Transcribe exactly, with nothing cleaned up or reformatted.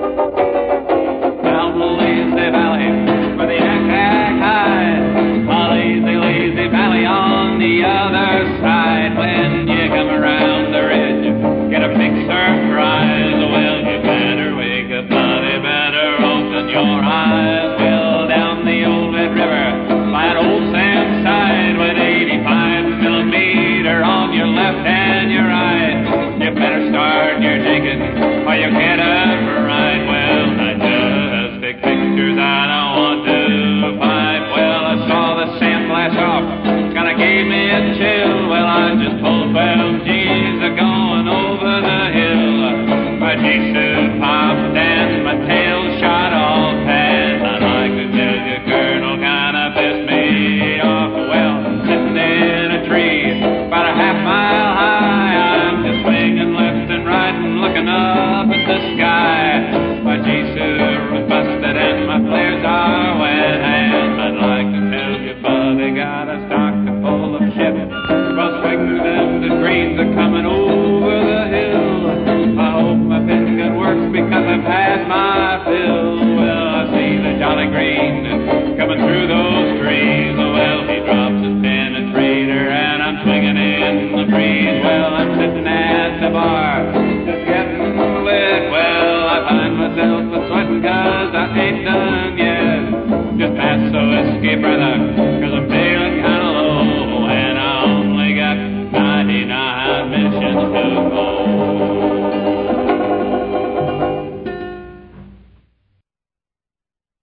Down the lazy valley where the yak-yak hide, a lazy, lazy valley on the other side. When you come around the ridge, get a big surprise. Well, you better wake up, buddy, better open your eyes. Well, down the old Red River, by an old sand side, with eighty-five millimeter on your left and your right, you better start your digging or you get up right. Well, I just take pictures that I want to pipe. Well, I saw the sand flash off, kinda gave me a chill. Well, I just pulled twelve G's a going over the hill. My G-suit popped and my tail shot off, and I'd like to tell you, Colonel, kinda pissed me off. Well, sitting in a tree about a half mile high, I'm just swinging left and right and looking up at the sky. My G-suit was busted and my flares are wet, and I'd like to tell you, buddy, got a stock full of shit. Well, swings and the greens are coming over